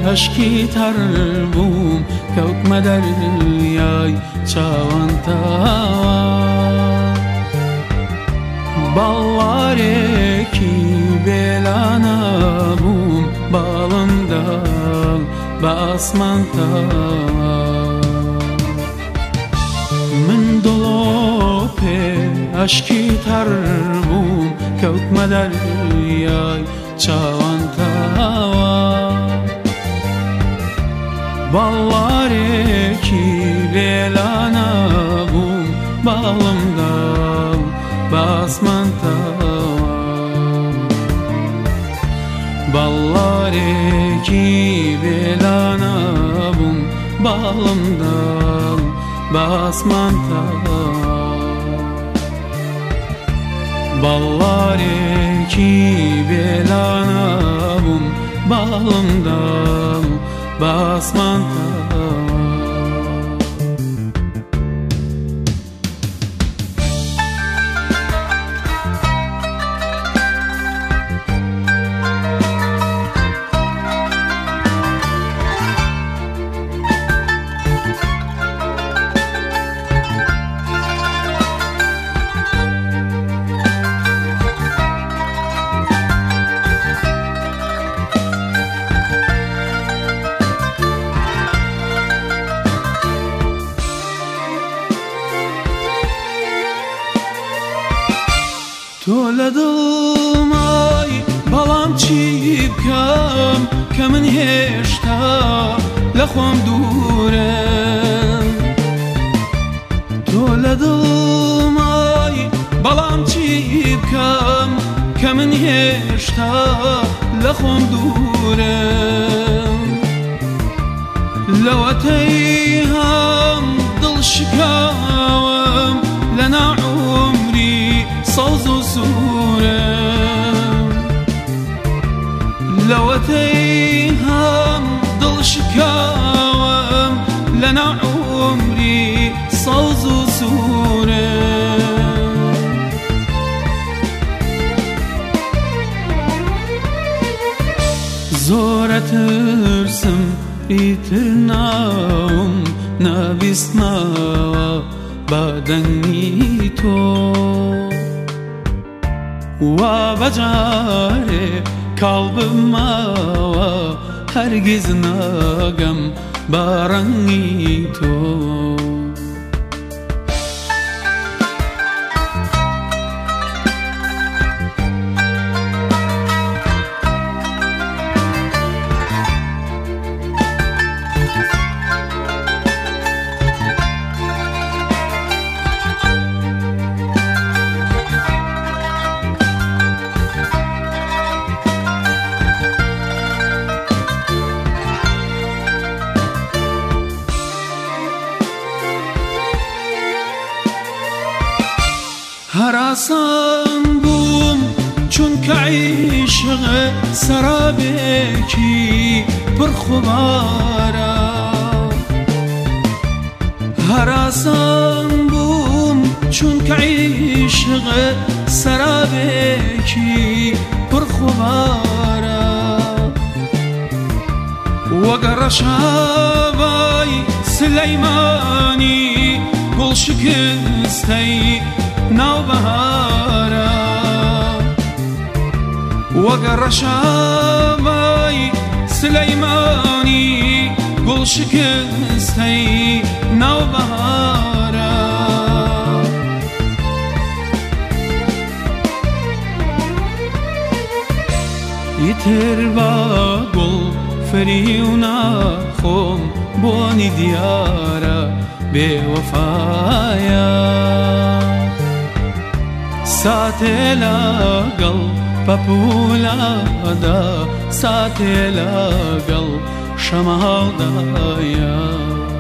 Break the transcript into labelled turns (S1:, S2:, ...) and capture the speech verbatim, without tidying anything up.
S1: هەشکی تەڕ بووم کەوتمە دەریای چاوەنتاوە باڵوارێکی بێلانە بووم باڵنداڵ بە ئاسمانتاوە من دڵۆپێ هەشکی تەڕ بووم کەوتمە دەریای چاوەنتاوە باڵوارێکی بێلانە بووم باڵنداڵ بە ئاسمانتاوە باڵوارێکی بێلانە بووم باڵنداڵ بە ئاسمانتاوە باڵوارێکی بێلانە بووم باڵنداڵ بە ئاسمانتاوە تۆ لە دڵمای بەڵام چی بکەم کە من هێشتا لە خۆم دوورم تۆ لە دڵمای بەڵام چی بکەم کە من هێشتا لە خۆم دوورم لەوەتەی هەم دڵشکاوم لە ناعومری سەوز و سوورم لەوەتەی هەم دڵشکاوم لە ناعومری سەوز و سوورم زۆرە ترسم ئیتر ناوم نەبیستمەوە بە دەنگی تۆ وا بەجارێ کاڵ بمەوە هەرگیز ناگەم بە ڕەنگی تۆ هەراسان بووم چونکە عیشق سەرابێکی پڕخوبارە هەراسان بووم چونکە عیشق سەرابێکی پڕخوبارە وەگە ڕەشابای سلەیمانی گوڵ شکستەی ناوبەهارە وەگە ڕەشابای سلەیمانی گوڵ شکستەی ناوبەهارە ئیتر بە گوڵ فەریو ناخۆم بۆنی دیارە بێوەفایە ساتێ لەگەڵ پەپوولەدا ساتێ لەگەڵ شەمەڵدایە